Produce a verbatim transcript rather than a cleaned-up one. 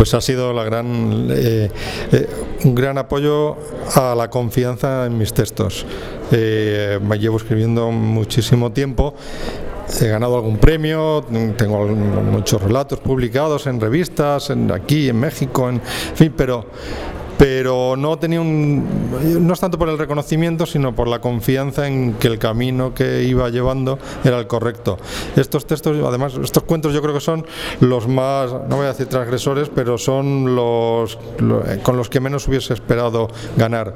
pues ha sido la gran, eh, eh, un gran apoyo a la confianza en mis textos. Eh, me llevo escribiendo muchísimo tiempo. He ganado algún premio, tengo muchos relatos publicados en revistas, en, aquí en México, en, en fin, pero pero no tenía un, no es tanto por el reconocimiento, sino por la confianza en que el camino que iba llevando era el correcto. Estos textos, además, estos cuentos yo creo que son los más, no voy a decir transgresores, pero son los, los con los que menos hubiese esperado ganar.